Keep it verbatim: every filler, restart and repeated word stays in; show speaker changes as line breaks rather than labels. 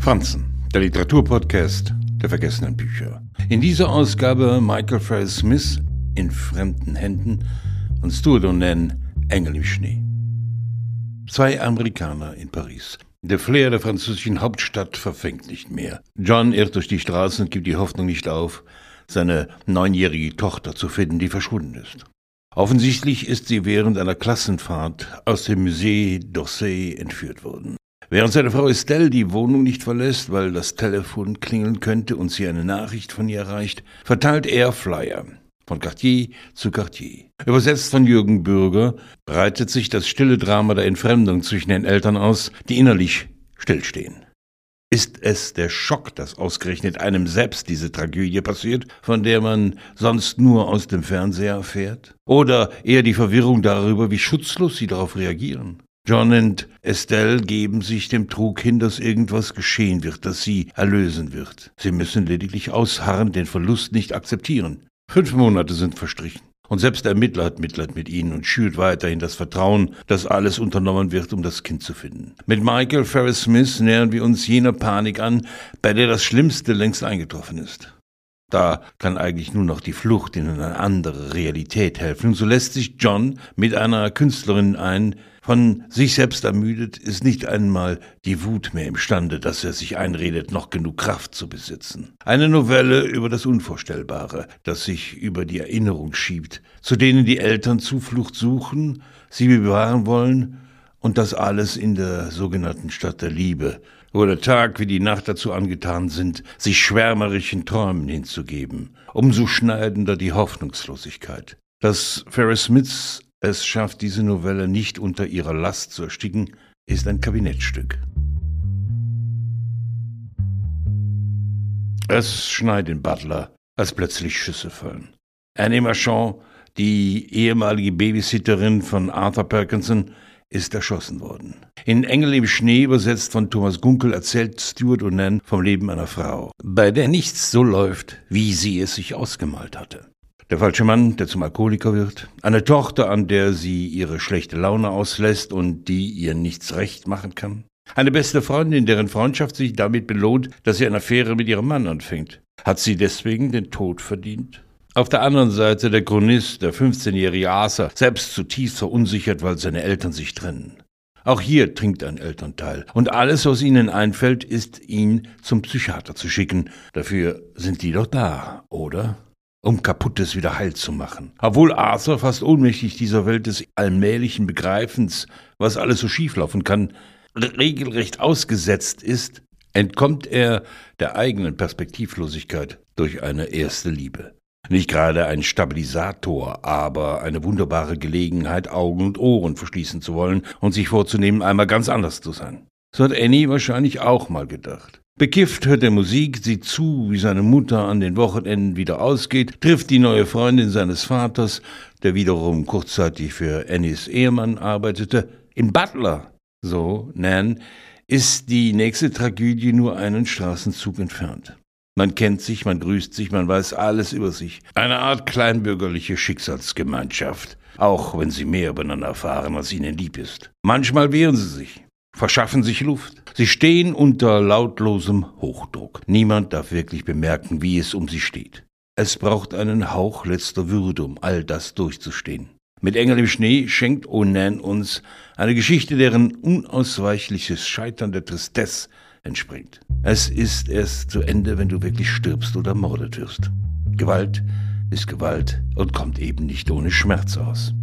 Franzen, der Literaturpodcast der vergessenen Bücher. In dieser Ausgabe Michael Farris Smith in fremden Händen und Stuart O'Nan Engel im Schnee. Zwei Amerikaner in Paris. Der Flair der französischen Hauptstadt verfängt nicht mehr. John irrt durch die Straßen und gibt die Hoffnung nicht auf, seine neunjährige Tochter zu finden, die verschwunden ist. Offensichtlich ist sie während einer Klassenfahrt aus dem Musée d'Orsay entführt worden. Während seine Frau Estelle die Wohnung nicht verlässt, weil das Telefon klingeln könnte und sie eine Nachricht von ihr erreicht, verteilt er Flyer von Quartier zu Quartier. Übersetzt von Jürgen Bürger breitet sich das stille Drama der Entfremdung zwischen den Eltern aus, die innerlich stillstehen. Ist es der Schock, dass ausgerechnet einem selbst diese Tragödie passiert, von der man sonst nur aus dem Fernseher erfährt? Oder eher die Verwirrung darüber, wie schutzlos sie darauf reagieren? John und Estelle geben sich dem Trug hin, dass irgendwas geschehen wird, das sie erlösen wird. Sie müssen lediglich ausharren, den Verlust nicht akzeptieren. Fünf Monate sind verstrichen. Und selbst der Ermittler hat Mitleid mit ihnen und schürt weiterhin das Vertrauen, dass alles unternommen wird, um das Kind zu finden. Mit Michael Farris Smith nähern wir uns jener Panik an, bei der das Schlimmste längst eingetroffen ist. Da kann eigentlich nur noch die Flucht in eine andere Realität helfen. Und so lässt sich John mit einer Künstlerin ein. Von sich selbst ermüdet ist nicht einmal die Wut mehr imstande, dass er sich einredet, noch genug Kraft zu besitzen. Eine Novelle über das Unvorstellbare, das sich über die Erinnerung schiebt, zu denen die Eltern Zuflucht suchen, sie bewahren wollen, und das alles in der sogenannten Stadt der Liebe, wo der Tag wie die Nacht dazu angetan sind, sich schwärmerischen Träumen hinzugeben. Umso schneidender die Hoffnungslosigkeit. Dass Farris Smith es schafft, diese Novelle nicht unter ihrer Last zu ersticken, ist ein Kabinettstück. Es schneit in Butler, als plötzlich Schüsse fallen. Annie Marchand, die ehemalige Babysitterin von Arthur Parkinson, ist erschossen worden. In Engel im Schnee, übersetzt von Thomas Gunkel, erzählt Stuart O'Nan vom Leben einer Frau, bei der nichts so läuft, wie sie es sich ausgemalt hatte. Der falsche Mann, der zum Alkoholiker wird, eine Tochter, an der sie ihre schlechte Laune auslässt und die ihr nichts recht machen kann, eine beste Freundin, deren Freundschaft sich damit belohnt, dass sie eine Affäre mit ihrem Mann anfängt. Hat sie deswegen den Tod verdient? Auf der anderen Seite der Chronist, der fünfzehnjährige Arthur, selbst zutiefst verunsichert, weil seine Eltern sich trennen. Auch hier trinkt ein Elternteil. Und alles, was ihnen einfällt, ist, ihn zum Psychiater zu schicken. Dafür sind die doch da, oder? Um Kaputtes wieder heil zu machen. Obwohl Arthur, fast ohnmächtig dieser Welt des allmählichen Begreifens, was alles so schieflaufen kann, regelrecht ausgesetzt ist, entkommt er der eigenen Perspektivlosigkeit durch eine erste Liebe. Nicht gerade ein Stabilisator, aber eine wunderbare Gelegenheit, Augen und Ohren verschließen zu wollen und sich vorzunehmen, einmal ganz anders zu sein. So hat Annie wahrscheinlich auch mal gedacht. Bekifft hört er Musik, sieht zu, wie seine Mutter an den Wochenenden wieder ausgeht, trifft die neue Freundin seines Vaters, der wiederum kurzzeitig für Annies Ehemann arbeitete. In Butler, so Nan, ist die nächste Tragödie nur einen Straßenzug entfernt. Man kennt sich, man grüßt sich, man weiß alles über sich. Eine Art kleinbürgerliche Schicksalsgemeinschaft, auch wenn sie mehr übereinander erfahren, als ihnen lieb ist. Manchmal wehren sie sich, verschaffen sich Luft. Sie stehen unter lautlosem Hochdruck. Niemand darf wirklich bemerken, wie es um sie steht. Es braucht einen Hauch letzter Würde, um all das durchzustehen. Mit Engel im Schnee schenkt O'Nan uns eine Geschichte, deren unausweichliches Scheitern der Tristesse entspringt. Es ist erst zu Ende, wenn du wirklich stirbst oder ermordet wirst. Gewalt ist Gewalt und kommt eben nicht ohne Schmerz aus.